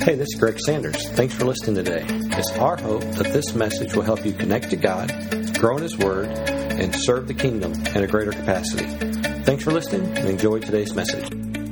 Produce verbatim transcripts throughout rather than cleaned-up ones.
Hey, this is Greg Sanders. Thanks for listening today. It's our hope that this message will help you connect to God, grow in His Word, and serve the kingdom in a greater capacity. Thanks for listening and enjoy today's message.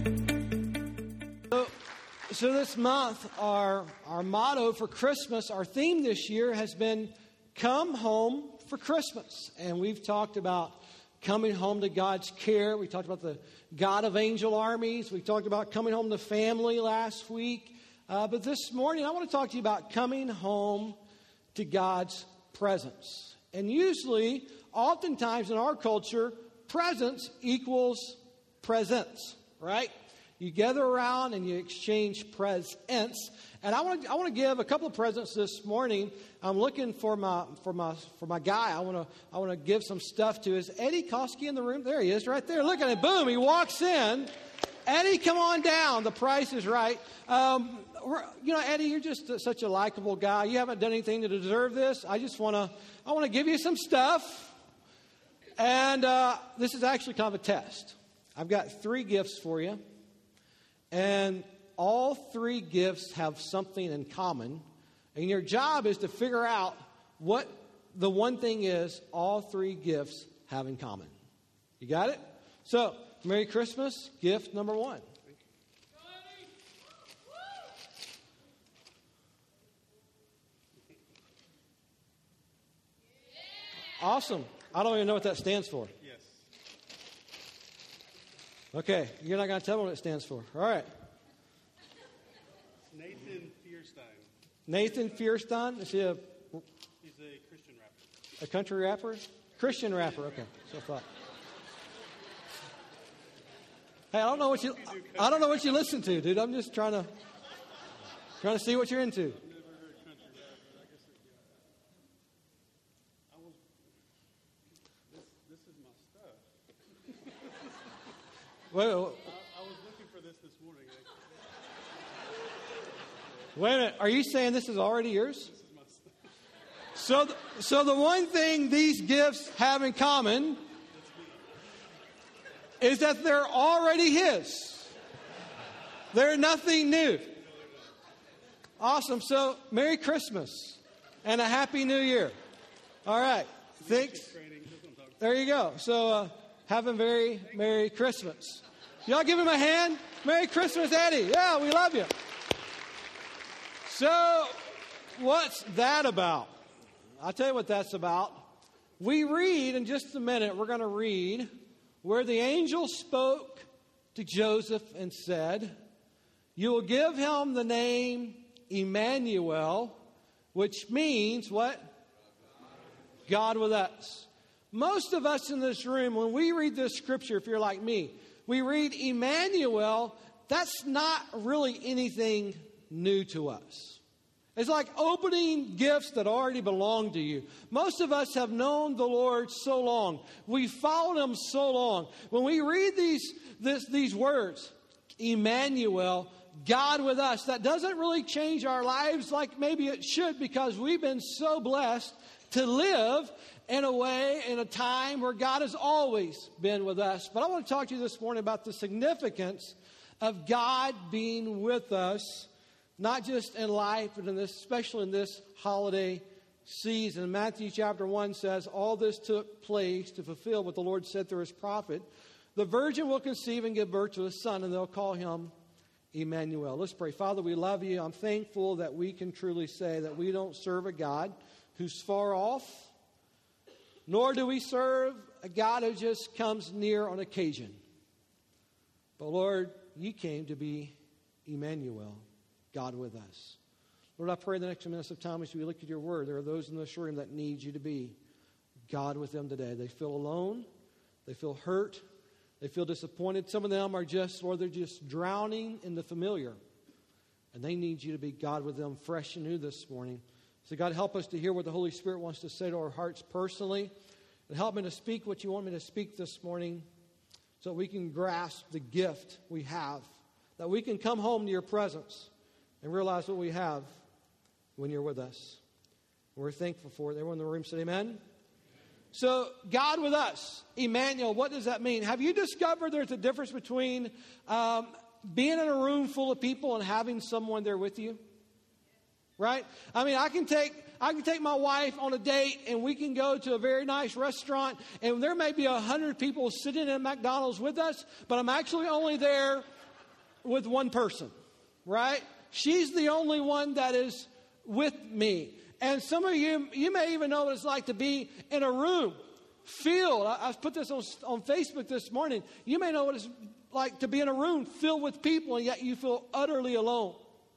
So, so this month, our, our motto for Christmas, our theme this year has been Come Home for Christmas. And we've talked about coming home to God's care. We talked about the God of angel armies. We talked about coming home to family last week. Uh, but this morning, I want to talk to you about coming home to God's presence. And usually, oftentimes in our culture, presence equals presents, right? You gather around and you exchange presents. And I want to I want to give a couple of presents this morning. I'm looking for my for my for my guy. I want to I want to give some stuff to. Is Eddie Koski in the room? There he is, right there. Look at it. Boom! He walks in. Eddie, come on down. The price is right. Um, you know, Eddie, you're just such a likable guy. You haven't done anything to deserve this. I just want to I want to give you some stuff. And uh, this is actually kind of a test. I've got three gifts for you. And all three gifts have something in common. And your job is to figure out what the one thing is all three gifts have in common. You got it? So, Merry Christmas, gift number one. Awesome. I don't even know what that stands for. Yes. Okay, you're not going to tell me what it stands for. All right. Nathan Fierstein. Nathan Fierstein? Is he a, He's a Christian rapper. a country rapper? Christian rapper, okay. So I thought. Hey, I don't know what you I don't know what you listen to, dude. I'm just trying to trying to see what you're into. I've never heard country rap, but I guess it, yeah. I was this this is my stuff. Wait, wait, I, I was looking for this this morning. wait a minute. Are you saying this is already yours? This is my stuff. So, th- so the one thing these gifts have in common is that they're already His. They're nothing new. Awesome. So, Merry Christmas and a Happy New Year. All right. Thanks. There you go. So, uh, have a very Merry Christmas. Y'all give him a hand. Merry Christmas, Eddie. Yeah, we love you. So, what's that about? I'll tell you what that's about. We read in just a minute, we're going to read where the angel spoke to Joseph and said, "You will give him the name Emmanuel," which means what? God with us. Most of us in this room, when we read this scripture, if you're like me, we read Emmanuel, that's not really anything new to us. It's like opening gifts that already belong to you. Most of us have known the Lord so long. We've followed Him so long. When we read these, this, these words, Emmanuel, God with us, that doesn't really change our lives like maybe it should, because we've been so blessed to live in a way, in a time where God has always been with us. But I want to talk to you this morning about the significance of God being with us, not just in life, but in this, especially in this holiday season. Matthew chapter one says, all this took place to fulfill what the Lord said through His prophet. The virgin will conceive and give birth to a son, and they'll call him Emmanuel. Let's pray. Father, we love you. I'm thankful that we can truly say that we don't serve a God who's far off, nor do we serve a God who just comes near on occasion. But Lord, you came to be Emmanuel, God with us. Lord, I pray in the next minutes of time as we look at your word, there are those in this room that need you to be God with them today. They feel alone. They feel hurt. They feel disappointed. Some of them are just, Lord, they're just drowning in the familiar. And they need you to be God with them fresh and new this morning. So God, help us to hear what the Holy Spirit wants to say to our hearts personally. And help me to speak what you want me to speak this morning so that we can grasp the gift we have. That we can come home to your presence and realize what we have when you're with us. We're thankful for it. Everyone in the room said amen. So, God with us, Emmanuel, what does that mean? Have you discovered there's a difference between um, being in a room full of people and having someone there with you? right? I mean, I can take I can take my wife on a date, and we can go to a very nice restaurant, and there may be a hundred people sitting at McDonald's with us, but I'm actually only there with one person, right? She's the only one that is with me. And some of you, you may even know what it's like to be in a room filled. I, I put this on, on Facebook this morning. You may know what it's like to be in a room filled with people, and yet you feel utterly alone.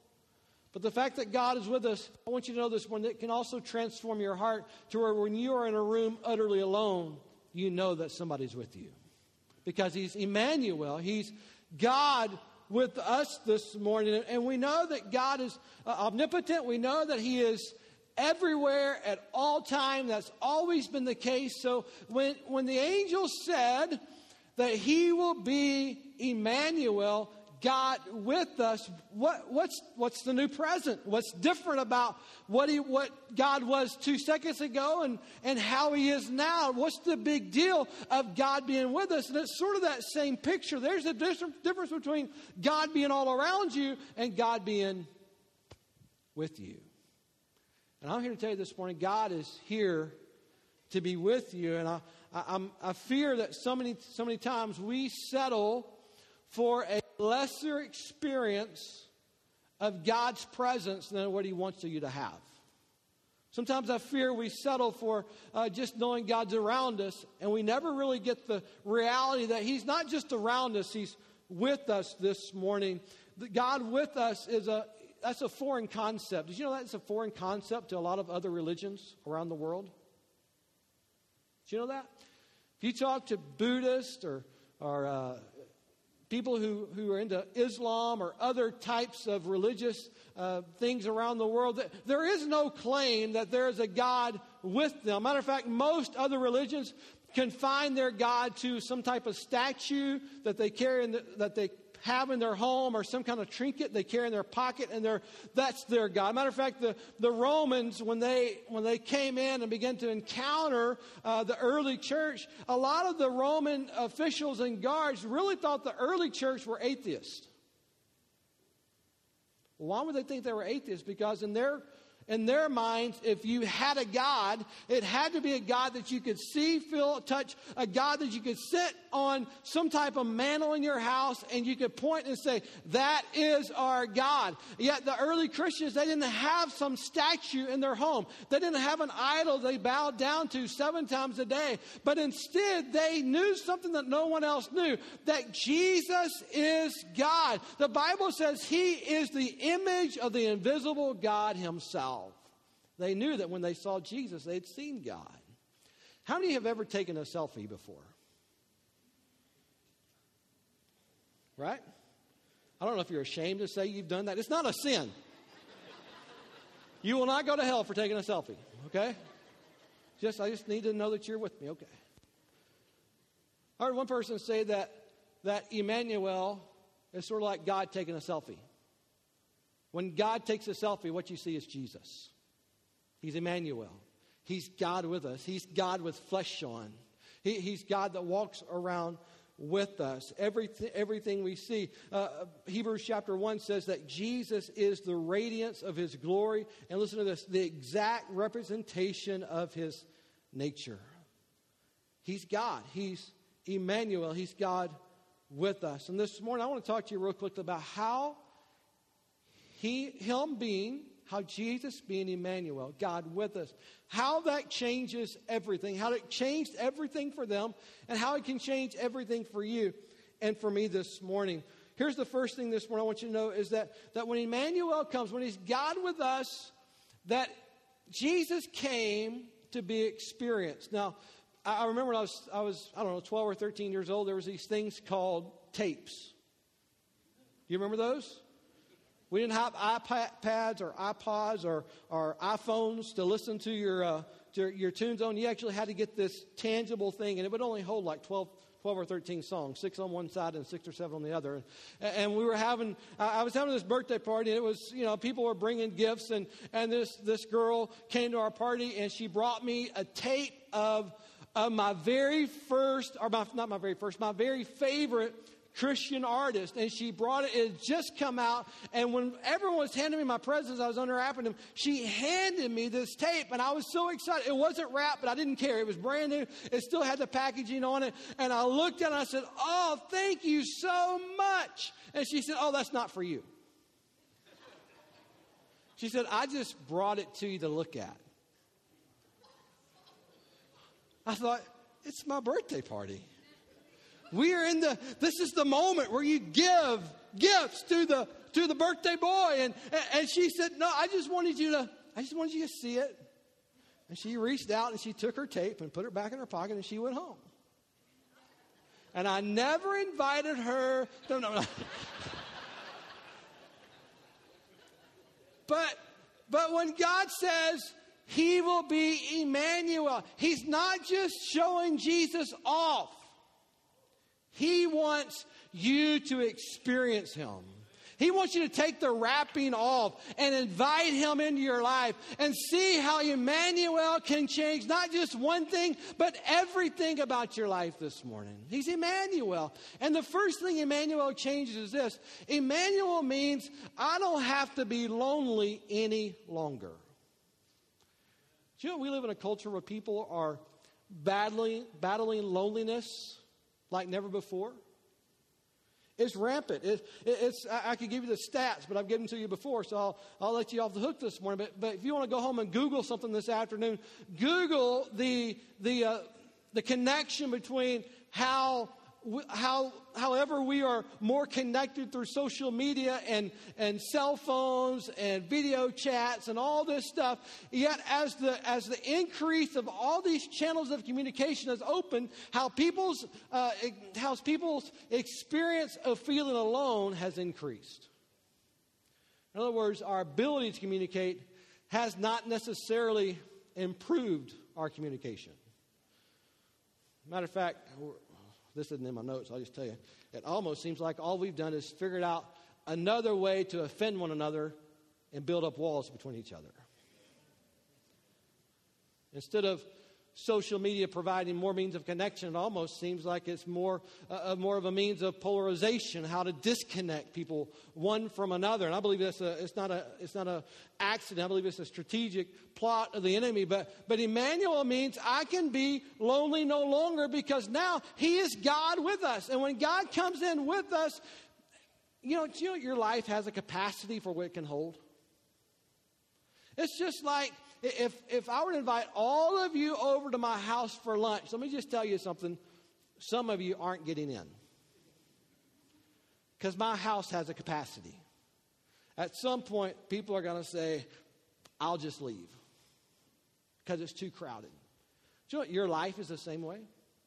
But the fact that God is with us, I want you to know this one, that can also transform your heart to where when you are in a room utterly alone, you know that somebody's with you. Because He's Emmanuel. He's God with us this morning. And we know that God is uh, omnipotent. We know that He is everywhere at all time. That's always been the case. So when, when the angel said that He will be Emmanuel, God with us, what, what's what's the new present? What's different about what he what God was two seconds ago and, and how He is now? What's the big deal of God being with us? And it's sort of that same picture. There's a difference between God being all around you and God being with you. And I'm here to tell you this morning, God is here to be with you. And I, I, I'm, I fear that so many so many times we settle for a lesser experience of God's presence than what He wants you to have. Sometimes I fear we settle for uh, just knowing God's around us, and we never really get the reality that He's not just around us, He's with us this morning. God with us is a that's a foreign concept. Did you know that's a foreign concept to a lot of other religions around the world? Did you know that? If you talk to Buddhists or or uh, people who, who are into Islam or other types of religious uh, things around the world, there is no claim that there is a God with them. Matter of fact, most other religions confine their God to some type of statue that they carry in the, that they have in their home, or some kind of trinket they carry in their pocket, and they're, that's their God. Matter of fact, the, the Romans, when they when they came in and began to encounter uh, the early church, a lot of the Roman officials and guards really thought the early church were atheists. Well, why would they think they were atheists? Because in their In their minds, if you had a God, it had to be a God that you could see, feel, touch, a God that you could sit on some type of mantle in your house and you could point and say, that is our God. Yet the early Christians, they didn't have some statue in their home. They didn't have an idol they bowed down to seven times a day. But instead, they knew something that no one else knew, that Jesus is God. The Bible says He is the image of the invisible God Himself. They knew that when they saw Jesus, they'd seen God. How many have ever taken a selfie before? Right? I don't know if you're ashamed to say you've done that. It's not a sin. You will not go to hell for taking a selfie, okay? Just I just need to know that you're with me, okay? I heard one person say that, that Emmanuel is sort of like God taking a selfie. When God takes a selfie, what you see is Jesus. He's Emmanuel. He's God with us. He's God with flesh on. He, he's God that walks around with us. Everything, everything we see. Uh, Hebrews chapter one says that Jesus is the radiance of His glory. And listen to this, the exact representation of His nature. He's God. He's Emmanuel. He's God with us. And this morning I want to talk to you real quick about how He, Him being, how Jesus being Emmanuel, God with us, how that changes everything, how it changed everything for them, and how it can change everything for you and for me this morning. Here's the first thing this morning I want you to know is that, that when Emmanuel comes, when He's God with us, that Jesus came to be experienced. Now, I remember when I was, I was, I don't know, twelve or thirteen years old, there was these things called tapes. Do you remember those? We didn't have iPads or iPods or, or iPhones to listen to your, uh, to your tunes on. You actually had to get this tangible thing, and it would only hold like twelve, twelve or thirteen songs, six on one side and six or seven on the other. And, and we were having, I was having this birthday party, and it was, you know, people were bringing gifts, and, and this, this girl came to our party, and she brought me a tape of, of my very first, or my, not my very first, my very favorite Christian artist, and she brought it. It had just come out, and when everyone was handing me my presents, I was unwrapping them. She handed me this tape, and I was so excited. It wasn't wrapped, but I didn't care. It was brand new. It still had the packaging on it, and I looked at it, and I said, "Oh, thank you so much." And she said, "Oh, that's not for you." She said, "I just brought it to you to look at." I thought, it's my birthday party. We are in the, this is the moment where you give gifts to the to the birthday boy. And, and she said, "No, I just wanted you to, I just wanted you to see it." And she reached out and she took her tape and put it back in her pocket and she went home. And I never invited her. No, no, no. But, but when God says He will be Emmanuel, He's not just showing Jesus off. He wants you to experience Him. He wants you to take the wrapping off and invite Him into your life and see how Emmanuel can change not just one thing, but everything about your life this morning. He's Emmanuel. And the first thing Emmanuel changes is this. Emmanuel means I don't have to be lonely any longer. Do you know we live in a culture where people are battling, battling loneliness like never before? It's rampant. It, it, it's, I, I could give you the stats, but I've given them to you before, so I'll, I'll let you off the hook this morning. But, but if you want to go home and Google something this afternoon, Google the the uh, the connection between how how however we are more connected through social media and and cell phones and video chats and all this stuff. Yet as the as the increase of all these channels of communication has opened, how people's uh, how people's experience of feeling alone has increased. In other words, our ability to communicate has not necessarily improved our communication. Matter of fact, this isn't in my notes, I'll just tell you. It almost seems like all we've done is figured out another way to offend one another and build up walls between each other. Instead of social media providing more means of connection, it almost seems like it's more, uh, more of a means of polarization, how to disconnect people one from another. And I believe that's a, it's not a it's not a accident. I believe it's a strategic plot of the enemy. But but Emmanuel means I can be lonely no longer because now He is God with us. And when God comes in with us, you know, do you know your life has a capacity for what it can hold? It's just like If if I were to invite all of you over to my house for lunch, let me just tell you something. Some of you aren't getting in. Because my house has a capacity. At some point, people are going to say, "I'll just leave." Because it's too crowded. Do you know what? Your life is the same way.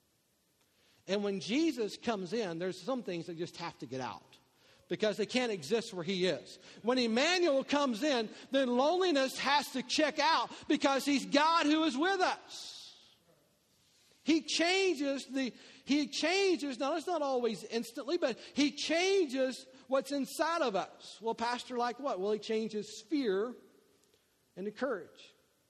And when Jesus comes in, there's some things that just have to get out. Because they can't exist where He is. When Emmanuel comes in, then loneliness has to check out because He's God who is with us. He changes the, He changes, now it's not always instantly, but He changes what's inside of us. Well, Pastor, like what? Well, He changes fear into courage.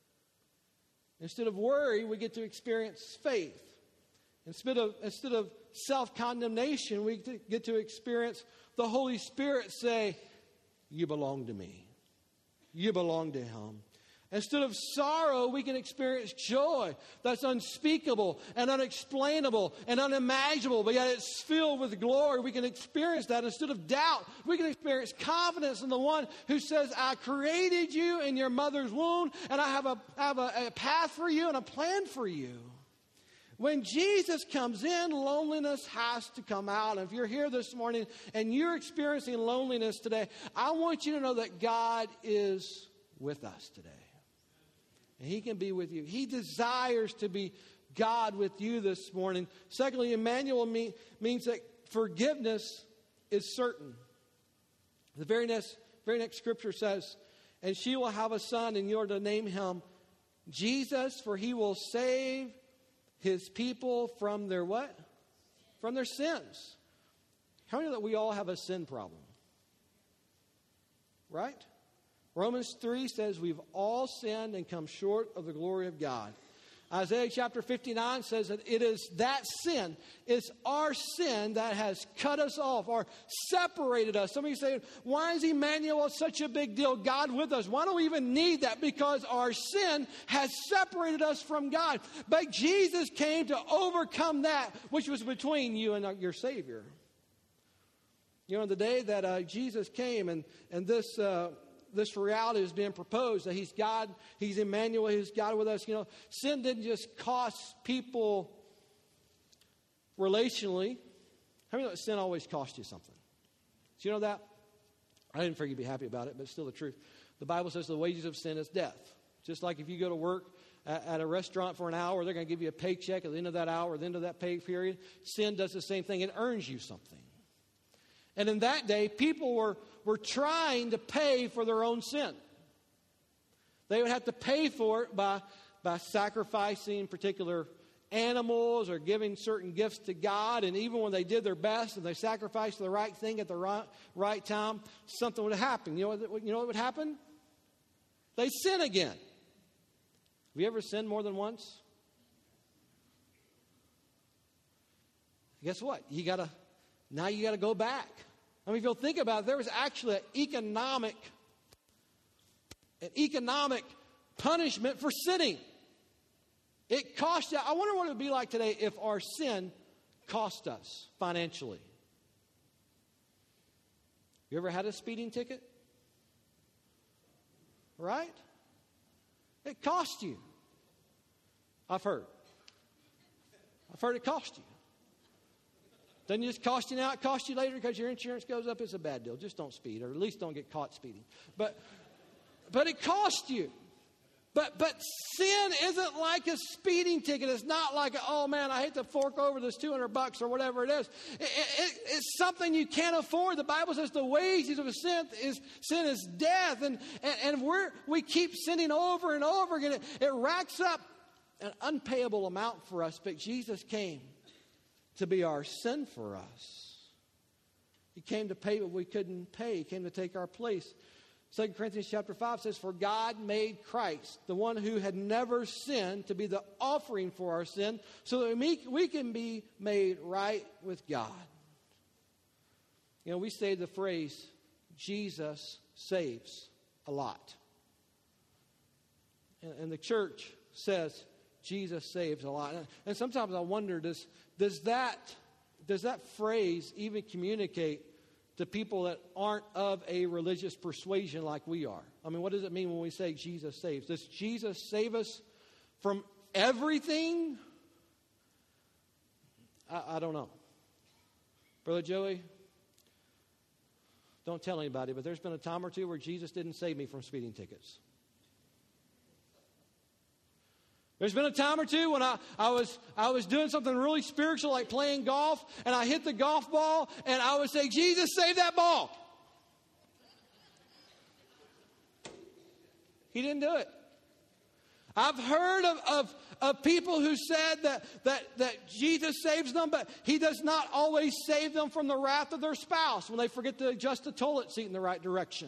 Instead of worry, we get to experience faith. Instead of, instead of self-condemnation, we get to experience the Holy Spirit say, "You belong to me. You belong to Him." Instead of sorrow, we can experience joy that's unspeakable and unexplainable and unimaginable, but yet it's filled with glory. We can experience that. Instead of doubt, we can experience confidence in the one who says, "I created you in your mother's womb, and I have a, have a, a path for you and a plan for you." When Jesus comes in, loneliness has to come out. And if you're here this morning and you're experiencing loneliness today, I want you to know that God is with us today. And He can be with you. He desires to be God with you this morning. Secondly, Emmanuel mean, means that forgiveness is certain. The very next, very next scripture says, "And she will have a son, and you are to name him Jesus, for He will save His people from their what? From their sins." How many know that we all have a sin problem? Right? Romans three says we've all sinned and come short of the glory of God. Isaiah chapter fifty-nine says that it is that sin, it's our sin that has cut us off or separated us. Some of you say, why is Emmanuel such a big deal? God with us. Why do we even need that? Because our sin has separated us from God. But Jesus came to overcome that which was between you and your Savior. You know, the day that uh, Jesus came and, and this... Uh, This reality is being proposed, that he's God, he's Emmanuel, he's God with us. You know, sin didn't just cost people relationally. How many know that sin always costs you something? Do you know that? I didn't figure you'd be happy about it, but it's still the truth. The Bible says the wages of sin is death. Just like if you go to work at, at a restaurant for an hour, they're going to give you a paycheck at the end of that hour, at the end of that pay period. Sin does the same thing. It earns you something. And in that day, people were, were trying to pay for their own sin. They would have to pay for it by, by sacrificing particular animals or giving certain gifts to God. And even when they did their best and they sacrificed the right thing at the right, right time, something would happen. You know what, you know what would happen? They'd sin again. Have you ever sinned more than once? Guess what? You got to... Now you got to go back. I mean, if you'll think about it, there was actually an economic, an economic punishment for sinning. It cost you. I wonder what it would be like today if our sin cost us financially. You ever had a speeding ticket? Right? It cost you. I've heard. I've heard it cost you. Doesn't just cost you now, it costs you later because your insurance goes up. It's a bad deal. Just don't speed, or at least don't get caught speeding. But but it costs you. But but sin isn't like a speeding ticket. It's not like, oh man, I hate to fork over this two hundred bucks or whatever it is. It, it, it's something you can't afford. The Bible says the wages of sin is sin is death. And, and, and we're, we keep sinning over and over again. It, it racks up an unpayable amount for us. But Jesus came to be our sin for us. He came to pay what we couldn't pay. He came to take our place. Second Corinthians chapter five says, for God made Christ, the one who had never sinned, to be the offering for our sin, so that we, we can be made right with God. You know, we say the phrase, Jesus saves a lot. And, and the church says, Jesus saves a lot. And, and sometimes I wonder, does, does, that, does that phrase even communicate to people that aren't of a religious persuasion like we are? I mean, what does it mean when we say Jesus saves? Does Jesus save us from everything? I, I don't know. Brother Joey, don't tell anybody, but there's been a time or two where Jesus didn't save me from speeding tickets. There's been a time or two when I, I was I was doing something really spiritual, like playing golf, and I hit the golf ball, and I would say, Jesus, save that ball. He didn't do it. I've heard of, of, of people who said that, that, that Jesus saves them, but he does not always save them from the wrath of their spouse when they forget to adjust the toilet seat in the right direction.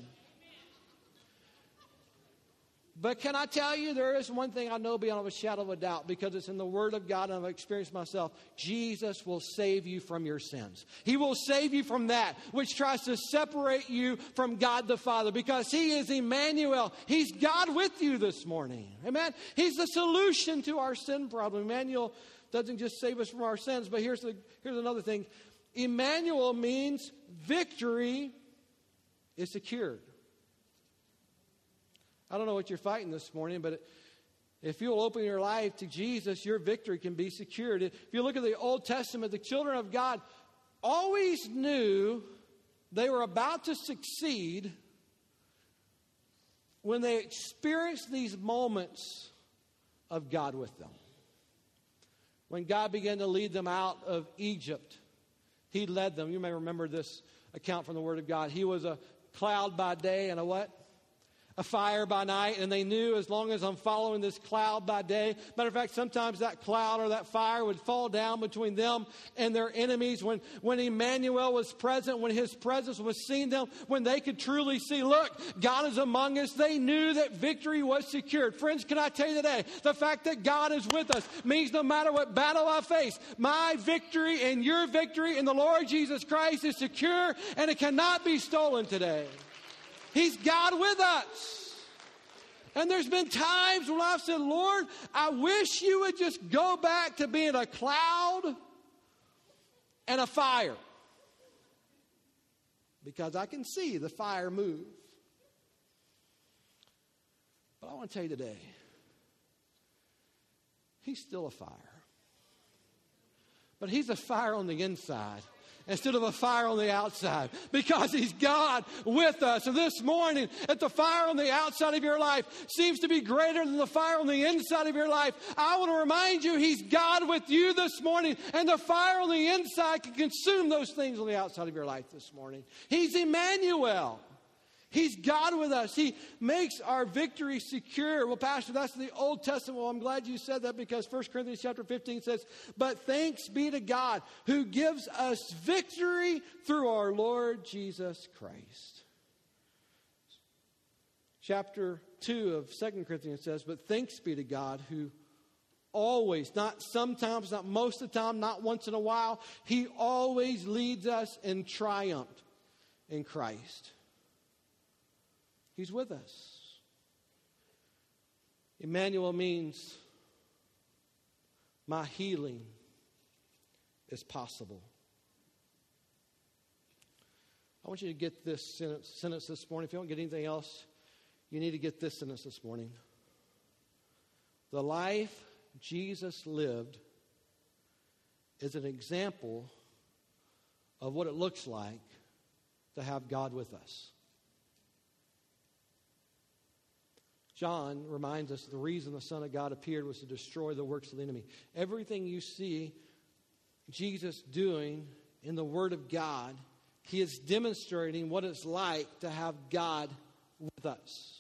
But can I tell you, there is one thing I know beyond a shadow of a doubt, because it's in the Word of God and I've experienced myself. Jesus will save you from your sins. He will save you from that which tries to separate you from God the Father, because He is Emmanuel. He's God with you this morning. Amen? He's the solution to our sin problem. Emmanuel doesn't just save us from our sins, but here's, the, here's another thing. Emmanuel means victory is secured. I don't know what you're fighting this morning, but if you'll open your life to Jesus, your victory can be secured. If you look at the Old Testament, the children of God always knew they were about to succeed when they experienced these moments of God with them. When God began to lead them out of Egypt, He led them. You may remember this account from the Word of God. He was a cloud by day and a what? a fire by night, and they knew as long as I'm following this cloud by day. Matter of fact, sometimes that cloud or that fire would fall down between them and their enemies. When, when Emmanuel was present, when his presence was seen them, when they could truly see, look, God is among us, they knew that victory was secured. Friends, can I tell you today, the fact that God is with us means no matter what battle I face, my victory and your victory in the Lord Jesus Christ is secure, and it cannot be stolen today. He's God with us. And there's been times when I've said, Lord, I wish you would just go back to being a cloud and a fire. Because I can see the fire move. But I want to tell you today, he's still a fire. But he's a fire on the inside instead of a fire on the outside, because he's God with us. And this morning, if the fire on the outside of your life seems to be greater than the fire on the inside of your life, I want to remind you he's God with you this morning, and the fire on the inside can consume those things on the outside of your life this morning. He's Emmanuel. He's God with us. He makes our victory secure. Well, Pastor, that's the Old Testament. Well, I'm glad you said that, because First Corinthians chapter fifteen says, but thanks be to God who gives us victory through our Lord Jesus Christ. Chapter two of Second Corinthians says, but thanks be to God who always, not sometimes, not most of the time, not once in a while, he always leads us in triumph in Christ. He's with us. Emmanuel means my healing is possible. I want you to get this sentence, sentence this morning. If you don't get anything else, you need to get this sentence this morning. The life Jesus lived is an example of what it looks like to have God with us. John reminds us the reason the Son of God appeared was to destroy the works of the enemy. Everything you see Jesus doing in the Word of God, he is demonstrating what it's like to have God with us.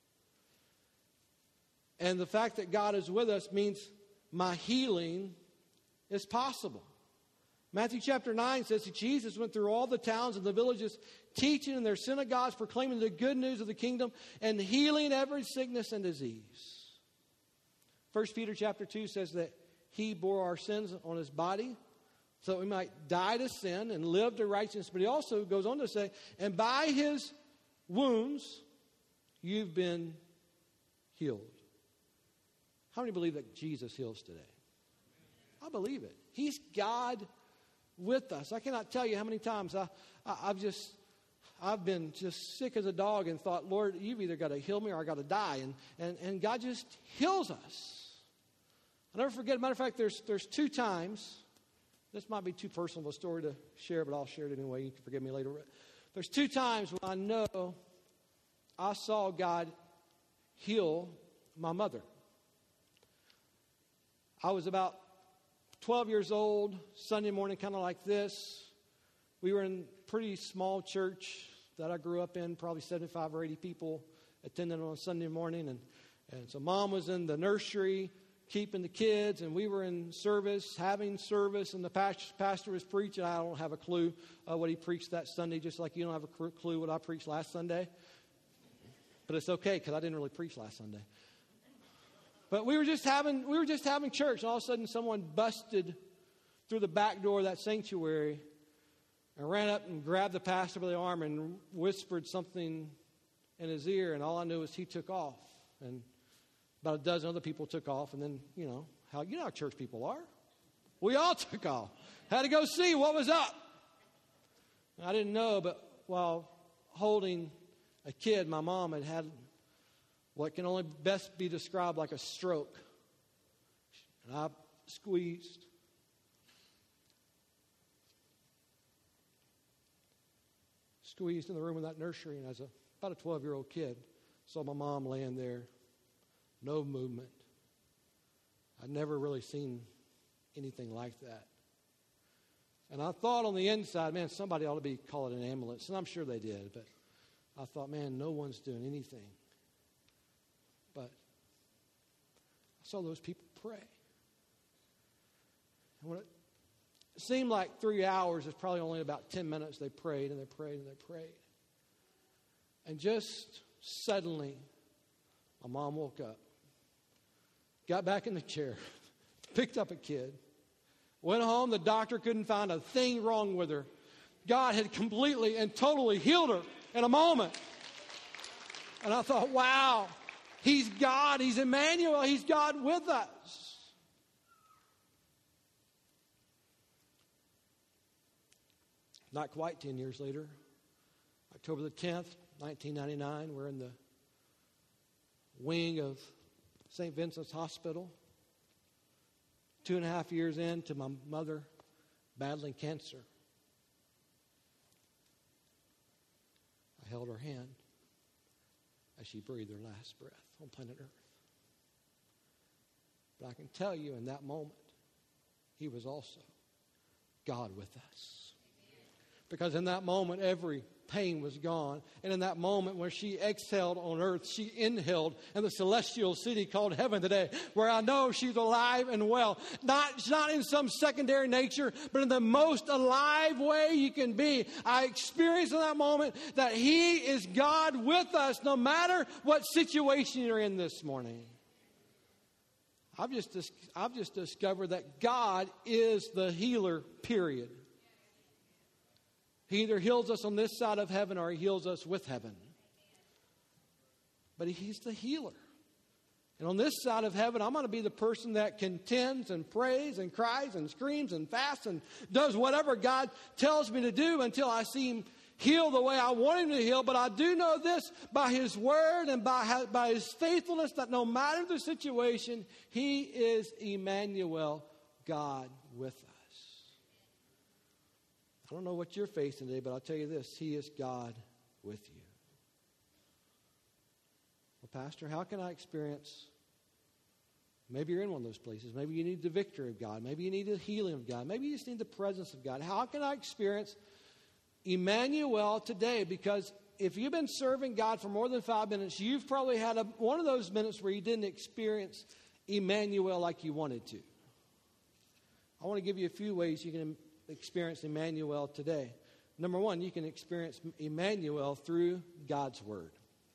And the fact that God is with us means my healing is possible. Matthew chapter nine says that Jesus went through all the towns and the villages, teaching in their synagogues, proclaiming the good news of the kingdom, and healing every sickness and disease. First Peter chapter two says that he bore our sins on his body so that we might die to sin and live to righteousness. But he also goes on to say, and by his wounds you've been healed. How many believe that Jesus heals today? I believe it. He's God with us. I cannot tell you how many times I, I, I've just, I've been just sick as a dog and thought, Lord, you've either got to heal me or I got to die. And, and, and God just heals us. I'll never forget, as a matter of fact, there's, there's two times, this might be too personal of a story to share, but I'll share it anyway. You can forgive me later. There's two times when I know I saw God heal my mother. I was about twelve years old, Sunday morning, kind of like this. We were in a pretty small church that I grew up in, probably seventy-five or eighty people attending on a Sunday morning. And, and so Mom was in the nursery keeping the kids, and we were in service, having service, and the pastor, pastor was preaching. I don't have a clue uh, what he preached that Sunday, just like you don't have a clue what I preached last Sunday. But it's okay, because I didn't really preach last Sunday. But we were just having we were just having church, and all of a sudden someone busted through the back door of that sanctuary and ran up and grabbed the pastor by the arm and whispered something in his ear, and all I knew was he took off. And about a dozen other people took off, and then, you know, how you know how church people are. We all took off. Had to go see what was up. I didn't know, but while holding a kid, my mom had had what can only best be described like a stroke. And I squeezed. Squeezed in the room of that nursery, and as a, about a twelve-year-old kid, saw my mom laying there, no movement. I'd never really seen anything like that. And I thought on the inside, man, somebody ought to be calling an ambulance. And I'm sure they did, but I thought, man, no one's doing anything. But I saw those people pray. And when it seemed like three hours, it's probably only about ten minutes they prayed and they prayed and they prayed. And just suddenly, my mom woke up, got back in the chair, picked up a kid, went home. The doctor couldn't find a thing wrong with her. God had completely and totally healed her in a moment. And I thought, wow, He's God. He's Emmanuel. He's God with us. Not quite ten years later, October the tenth, nineteen ninety-nine, we're in the wing of Saint Vincent's Hospital. Two and a half years into my mother battling cancer. I held her hand as she breathed her last breath on planet Earth. But I can tell you in that moment, He was also God with us. Because in that moment, every pain was gone. And in that moment where she exhaled on earth, she inhaled in the celestial city called heaven today, where I know she's alive and well. Not, not in some secondary nature, but in the most alive way you can be. I experienced in that moment that He is God with us no matter what situation you're in this morning. I've just, I've just discovered that God is the healer, period. He either heals us on this side of heaven or He heals us with heaven. But He's the healer. And on this side of heaven, I'm going to be the person that contends and prays and cries and screams and fasts and does whatever God tells me to do until I see Him heal the way I want Him to heal. But I do know this by His word and by, by His faithfulness, that no matter the situation, He is Emmanuel, God with us. I don't know what you're facing today, but I'll tell you this. He is God with you. Well, Pastor, how can I experience... Maybe you're in one of those places. Maybe you need the victory of God. Maybe you need the healing of God. Maybe you just need the presence of God. How can I experience Emmanuel today? Because if you've been serving God for more than five minutes, you've probably had a, one of those minutes where you didn't experience Emmanuel like you wanted to. I want to give you a few ways you can experience Emmanuel today. Number one, you can experience Emmanuel through God's Word.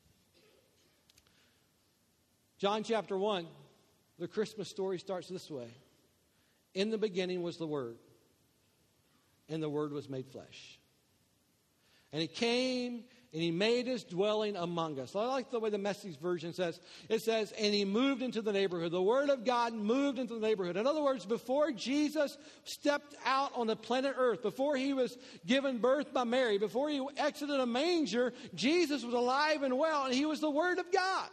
John chapter one, the Christmas story starts this way. In the beginning was the Word, and the Word was made flesh. And He came and He made His dwelling among us. I like the way the Message version says. It says, and He moved into the neighborhood. The Word of God moved into the neighborhood. In other words, before Jesus stepped out on the planet Earth, before He was given birth by Mary, before He exited a manger, Jesus was alive and well, and He was the Word of God.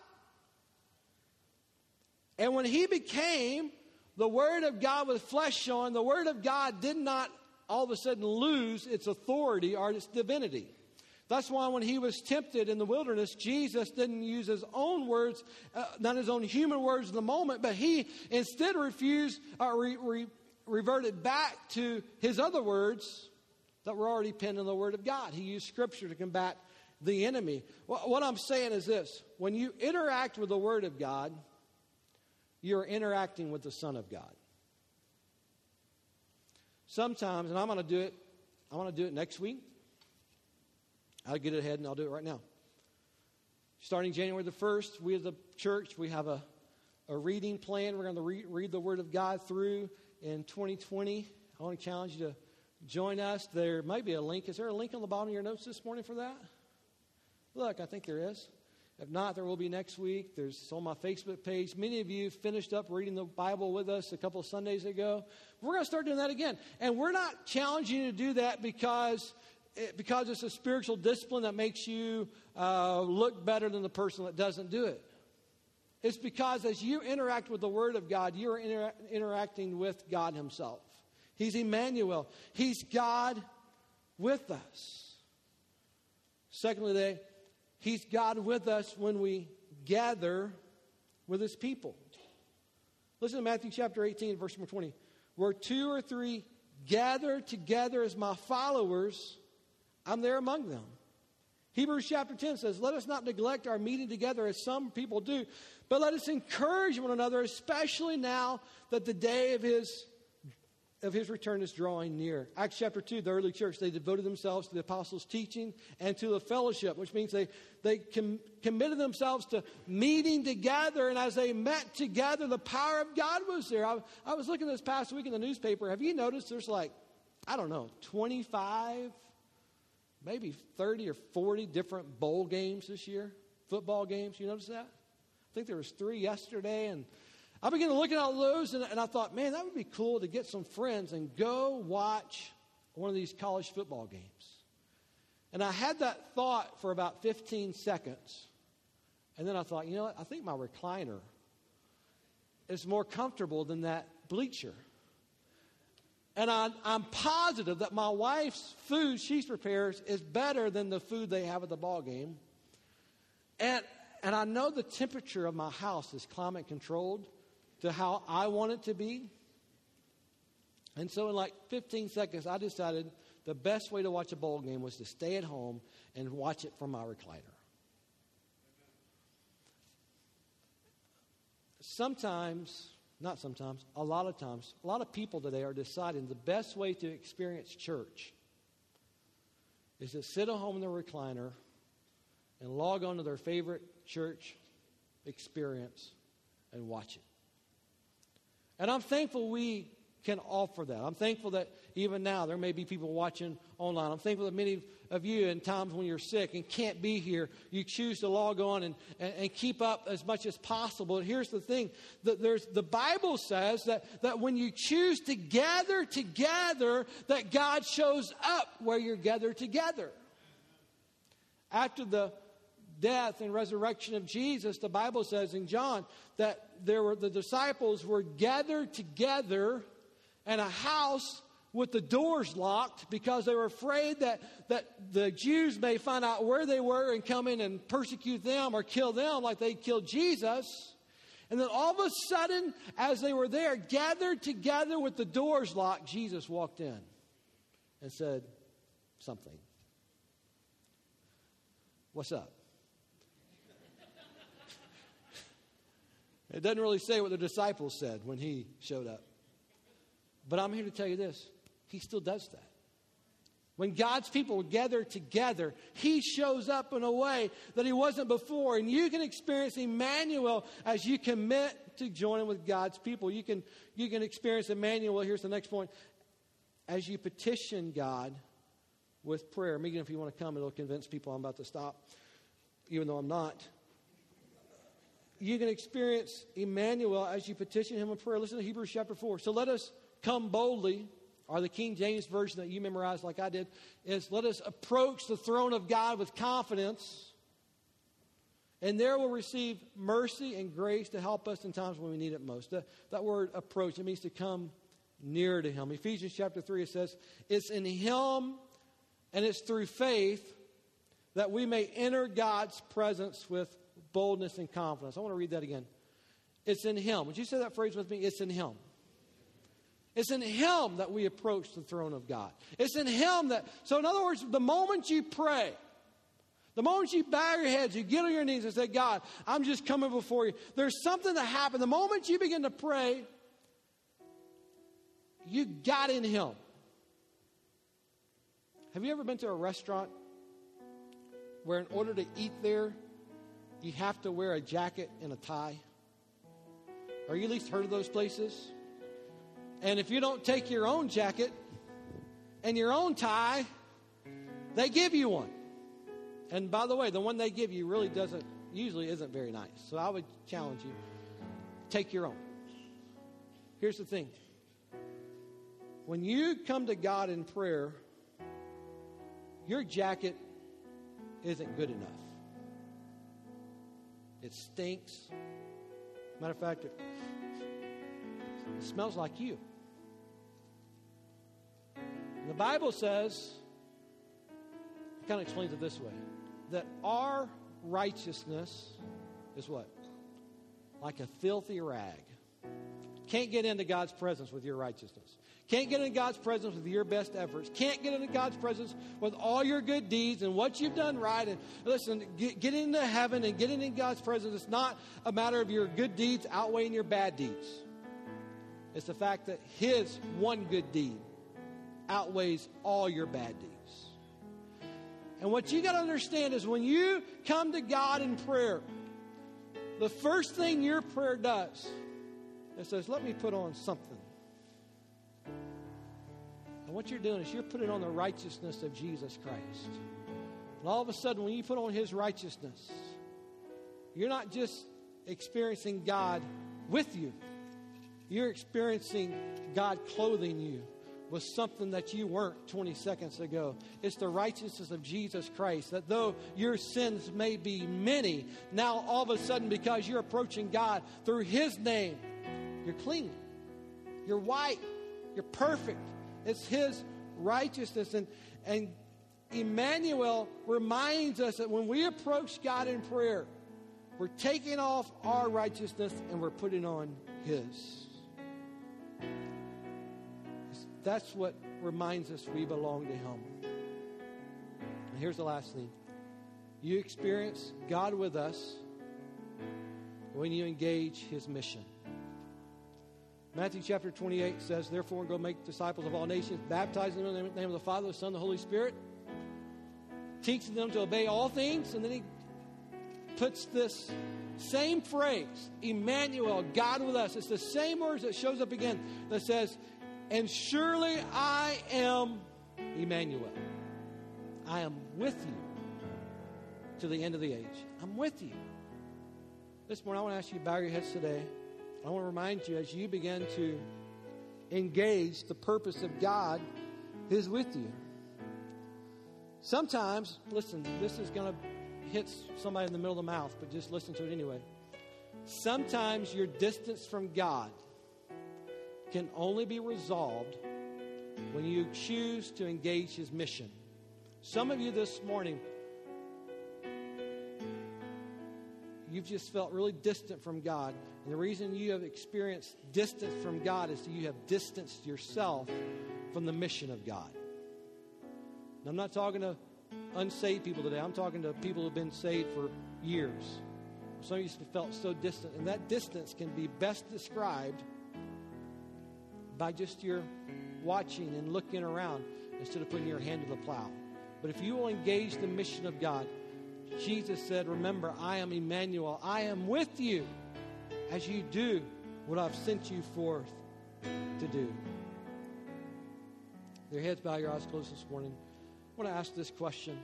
And when He became the Word of God with flesh on, the Word of God did not all of a sudden lose its authority or its divinity. That's why when He was tempted in the wilderness, Jesus didn't use His own words, uh, not His own human words in the moment, but He instead refused, or re, re, reverted back to His other words that were already penned in the Word of God. He used Scripture to combat the enemy. What, what I'm saying is this. When you interact with the Word of God, you're interacting with the Son of God. Sometimes, and I'm going to do it, I'm going to do it next week. I'll get it ahead and I'll do it right now. Starting January the first, we as a church, we have a, a reading plan. We're going to re- read the Word of God through in twenty twenty. I want to challenge you to join us. There might be a link. Is there a link on the bottom of your notes this morning for that? Look, I think there is. If not, there will be next week. There's it's on my Facebook page. Many of you finished up reading the Bible with us a couple of Sundays ago. We're going to start doing that again. And we're not challenging you to do that because... Because it's a spiritual discipline that makes you uh, look better than the person that doesn't do it. It's because as you interact with the Word of God, you're inter- interacting with God Himself. He's Emmanuel. He's God with us. Secondly, He's God with us when we gather with His people. Listen to Matthew chapter eighteen, verse number twenty. Where two or three gather together as my followers, I'm there among them. Hebrews chapter ten says, let us not neglect our meeting together as some people do, but let us encourage one another, especially now that the day of his of his return is drawing near. Acts chapter two, the early church, they devoted themselves to the apostles' teaching and to the fellowship, which means they, they com- committed themselves to meeting together. And as they met together, the power of God was there. I, I was looking this past week in the newspaper. Have you noticed there's like, I don't know, twenty-five, maybe thirty or forty different bowl games this year? Football games. You notice that? I think there was three yesterday, and I began to look at all those, and, and I thought, man, that would be cool to get some friends and go watch one of these college football games. And I had that thought for about fifteen seconds. And then I thought, you know what? I think my recliner is more comfortable than that bleacher. And I, I'm positive that my wife's food she prepares is better than the food they have at the ball game. And, and I know the temperature of my house is climate controlled to how I want it to be. And so in like fifteen seconds, I decided the best way to watch a bowl game was to stay at home and watch it from my recliner. Sometimes, not sometimes, a lot of times, a lot of people today are deciding the best way to experience church is to sit at home in their recliner and log on to their favorite church experience and watch it. And I'm thankful we can offer that. I'm thankful that even now there may be people watching online. I'm thankful that many of you in times when you're sick and can't be here, you choose to log on and, and, and keep up as much as possible. And here's the thing, that there's the Bible says that, that when you choose to gather together, that God shows up where you're gathered together. After the death and resurrection of Jesus, the Bible says in John that there were the disciples were gathered together in a house with the doors locked because they were afraid that, that the Jews may find out where they were and come in and persecute them or kill them like they killed Jesus. And then all of a sudden, as they were there, gathered together with the doors locked, Jesus walked in and said something. What's up? It doesn't really say what the disciples said when he showed up. But I'm here to tell you this. He still does that. When God's people gather together, he shows up in a way that he wasn't before. And you can experience Emmanuel as you commit to joining with God's people. You can, you can experience Emmanuel. Here's the next point. As you petition God with prayer. Megan, if you want to come, it'll convince people I'm about to stop, even though I'm not. You can experience Emmanuel as you petition him in prayer. Listen to Hebrews chapter four. So let us come boldly, or the King James Version that you memorized like I did, is let us approach the throne of God with confidence, and there we'll receive mercy and grace to help us in times when we need it most. That, that word approach, it means to come near to him. Ephesians chapter three, it says, it's in him and it's through faith that we may enter God's presence with boldness and confidence. I want to read that again. It's in him. Would you say that phrase with me? It's in him. It's in him that we approach the throne of God. It's in him that, so in other words, the moment you pray, the moment you bow your heads, you get on your knees and say, God, I'm just coming before you. There's something that happened. The moment you begin to pray, you got in him. Have you ever been to a restaurant where in order to eat there, you have to wear a jacket and a tie? Or you at least heard of those places? And if you don't take your own jacket and your own tie, they give you one. And by the way, the one they give you really doesn't, usually isn't very nice. So I would challenge you, take your own. Here's the thing. When you come to God in prayer, your jacket isn't good enough. It stinks. Matter of fact, it, it smells like you. And the Bible says, it kind of explains it this way, that our righteousness is what? Like a filthy rag. Can't get into God's presence with your righteousness. Can't get into God's presence with your best efforts. Can't get into God's presence with all your good deeds and what you've done right. And listen, get, get into heaven and get into God's presence. It's not a matter of your good deeds outweighing your bad deeds. It's the fact that His one good deed outweighs all your bad deeds. And what you got to understand is when you come to God in prayer, the first thing your prayer does, it says, let me put on something. And what you're doing is you're putting on the righteousness of Jesus Christ. And all of a sudden, when you put on His righteousness, you're not just experiencing God with you. You're experiencing God clothing you with something that you weren't twenty seconds ago. It's the righteousness of Jesus Christ, that though your sins may be many, now all of a sudden, because you're approaching God through His name, you're clean. You're white. You're perfect. It's His righteousness. And, and Emmanuel reminds us that when we approach God in prayer, we're taking off our righteousness and we're putting on His. That's what reminds us we belong to Him. And here's the last thing. You experience God with us when you engage His mission. Matthew chapter twenty-eight says, therefore, go make disciples of all nations, baptizing them in the name of the Father, the Son, and the Holy Spirit, teaching them to obey all things. And then he puts this same phrase, Emmanuel, God with us. It's the same words that shows up again that says, and surely I am Emmanuel. I am with you to the end of the age. I'm with you. This morning, I want to ask you to bow your heads today. I want to remind you, as you begin to engage the purpose of God is with you. Sometimes, listen, this is going to hit somebody in the middle of the mouth, but just listen to it anyway. Sometimes your distance from God can only be resolved when you choose to engage His mission. Some of you this morning, you've just felt really distant from God. And the reason you have experienced distance from God is that you have distanced yourself from the mission of God. And I'm not talking to unsaved people today. I'm talking to people who have been saved for years. Some of you felt so distant. And that distance can be best described by just your watching and looking around instead of putting your hand to the plow. But if you will engage the mission of God, Jesus said, remember, I am Emmanuel. I am with you as you do what I've sent you forth to do. Your heads bowed, your eyes closed this morning. I want to ask this question.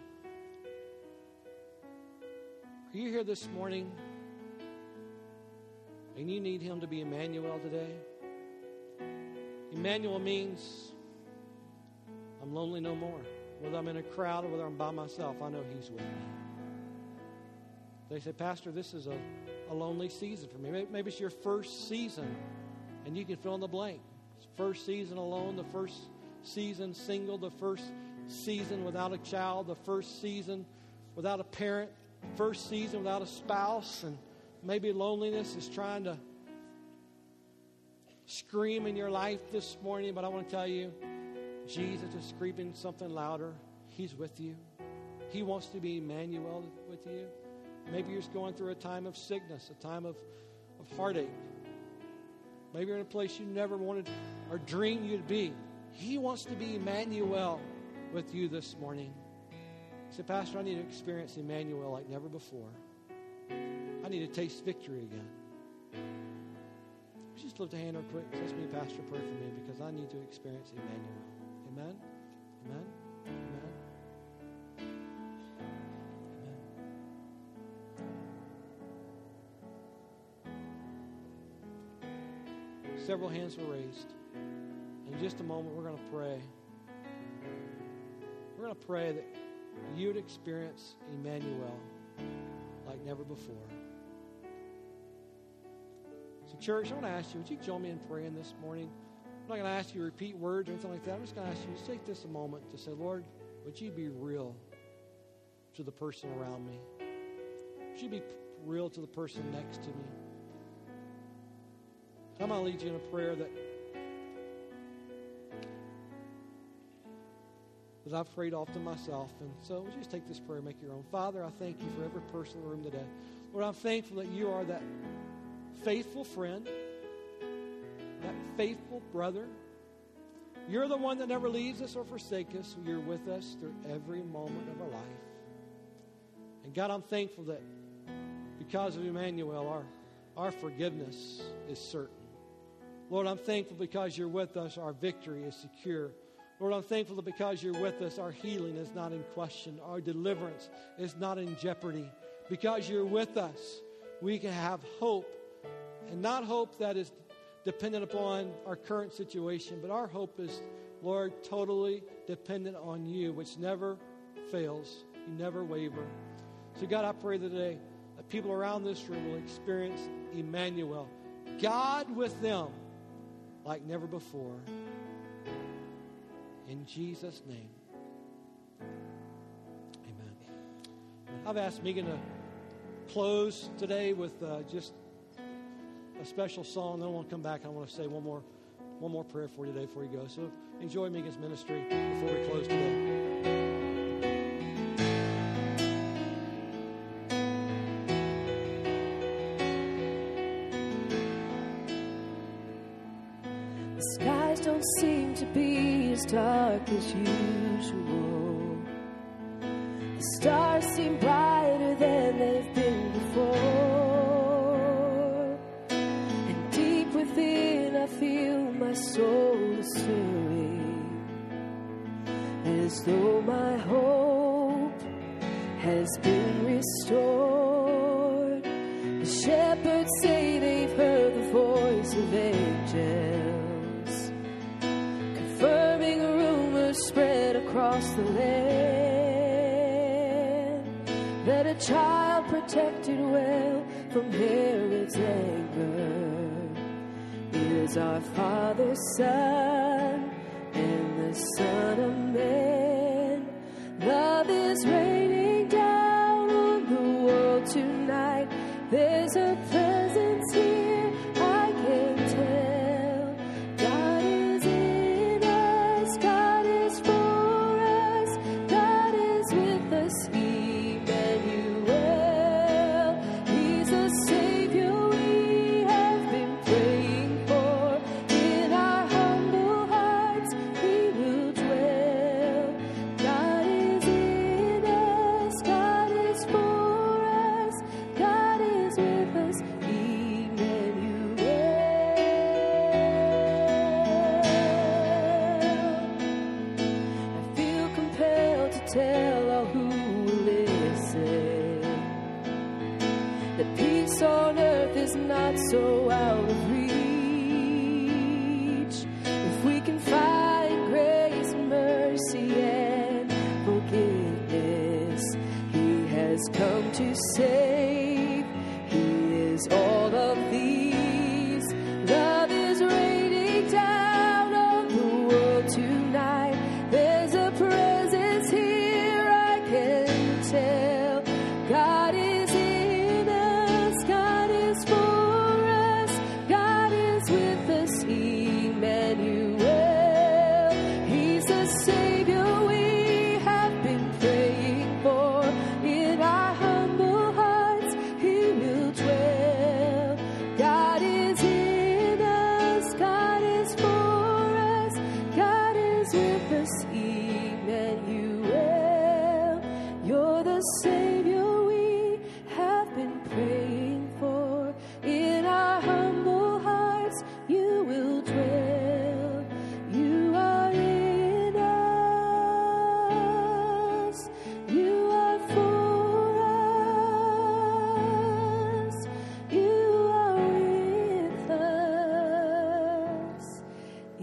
Are you here this morning and you need Him to be Emmanuel today? Emmanuel means I'm lonely no more. Whether I'm in a crowd or whether I'm by myself, I know He's with me. They say, Pastor, this is a, a lonely season for me. Maybe, maybe it's your first season, and you can fill in the blank. First season alone, the first season single, the first season without a child, the first season without a parent, first season without a spouse, and maybe loneliness is trying to scream in your life this morning, but I want to tell you, Jesus is screaming something louder. He's with you. He wants to be Emmanuel with you. Maybe you're just going through a time of sickness, a time of, of heartache. Maybe you're in a place you never wanted or dreamed you'd be. He wants to be Emmanuel with you this morning. You say, Pastor, I need to experience Emmanuel like never before. I need to taste victory again. Just lift a hand real quick. Ask me, Pastor, pray for me because I need to experience Emmanuel. Amen? Amen? Amen? Amen. Several hands were raised. In just a moment, we're going to pray. We're going to pray that you would experience Emmanuel like never before. So, church, I want to ask you, would you join me in praying this morning? I'm not going to ask you to repeat words or anything like that. I'm just going to ask you to take this a moment to say, Lord, would you be real to the person around me? Would you be real to the person next to me? I'm going to lead you in a prayer that as I've prayed often myself. And so would you just take this prayer and make it your own. Father, I thank you for every person in the room today. Lord, I'm thankful that you are that faithful friend, that faithful brother. You're the one that never leaves us or forsakes us. You're with us through every moment of our life. And God, I'm thankful that because of Emmanuel, our, our forgiveness is certain. Lord, I'm thankful because you're with us, our victory is secure. Lord, I'm thankful that because you're with us, our healing is not in question. Our deliverance is not in jeopardy. Because you're with us, we can have hope. And not hope that is dependent upon our current situation, but our hope is, Lord, totally dependent on you, which never fails. You never waver. So God, I pray that today that people around this room will experience Emmanuel, God with them like never before. In Jesus' name, amen. I've asked Megan to close today with uh, just a special song. Then I want to come back. I want to say one more, one more prayer for you today before you go. So enjoy Megan's ministry before we close today. The skies don't seem to be as dark as usual. The stars seem brighter than they've been before. And deep within I feel my soul is stirring, as though my hope has been restored. The shepherds say they've heard the voice of angels, confirming rumors spread across the land, that a child protected well from Herod's anger is our Father's Son and the Son of Man. Love is raining down on the world tonight. There's a presence here, I can tell. God is in us, God is for us, God is with us, Emmanuel. He's the Savior we have been praying for. In our humble hearts He will dwell. God is in us, God is for us, God is with us, Emmanuel. I feel compelled to tell all who will listen that peace on earth is not so out of reach. If we can find grace, mercy, and forgiveness, He has come to save. He is all of these. Love is raining down on the world tonight. There's a presence here, I can tell. God is in us, God is for us, God is with us, Emmanuel. He's the Savior we have been praying for. In our humble hearts He will dwell. God is in us, God is for us, God is with us, Emmanuel. You're the Savior we have been praying for. In our humble hearts You will dwell. You are in us, You are for us, You are with us,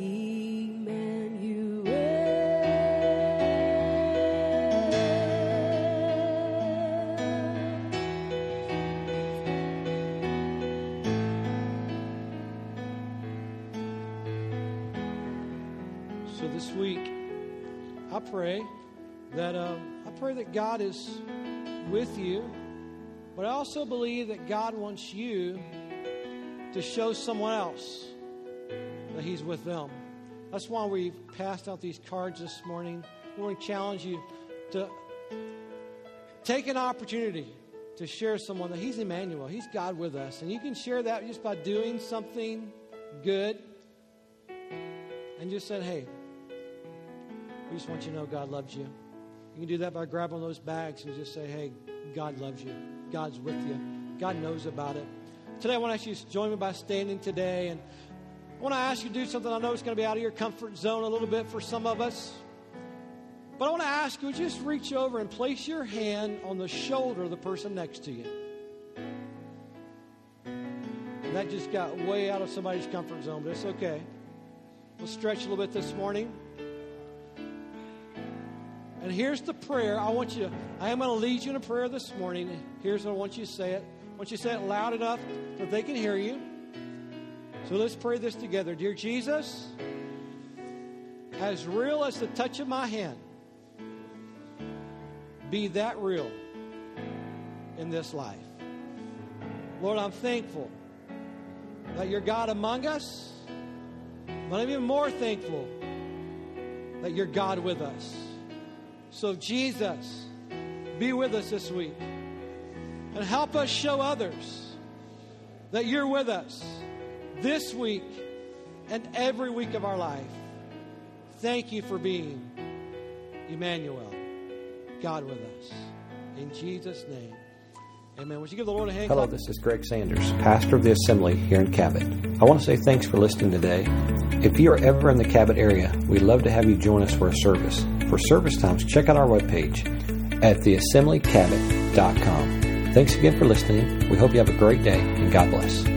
So this week, I pray that um, I pray that God is with you, but I also believe that God wants you to show someone else that He's with them. That's why we passed out these cards this morning we want to challenge you to take an opportunity to share someone that He's Emmanuel. He's God with us. And you can share that just by doing something good and just saying, hey, we just want you to know God loves you. You can do that by grabbing those bags and just say, hey, God loves you. God's with you. God knows about it. Today, I want to ask you to join me by standing today. And I want to ask you to do something I know is going to be out of your comfort zone a little bit for some of us. But I want to ask you, just reach over and place your hand on the shoulder of the person next to you. And that just got way out of somebody's comfort zone, but it's okay. We'll stretch a little bit this morning. And here's the prayer. I want you, I am going to lead you in a prayer this morning. Here's what I want you to say it. I want you to say it loud enough that they can hear you. So let's pray this together. Dear Jesus, as real as the touch of my hand, be that real in this life. Lord, I'm thankful that you're God among us, but I'm even more thankful that you're God with us. So Jesus, be with us this week and help us show others that you're with us this week and every week of our life. Thank you for being Emmanuel, God with us. In Jesus' name, amen. Would you give the Lord a hand? Hello, this is Greg Sanders, pastor of the Assembly here in Cabot. I want to say thanks for listening today. If you are ever in the Cabot area, we'd love to have you join us for a service. For service times, check out our webpage at the assembly cabot dot com. Thanks again for listening. We hope you have a great day, and God bless.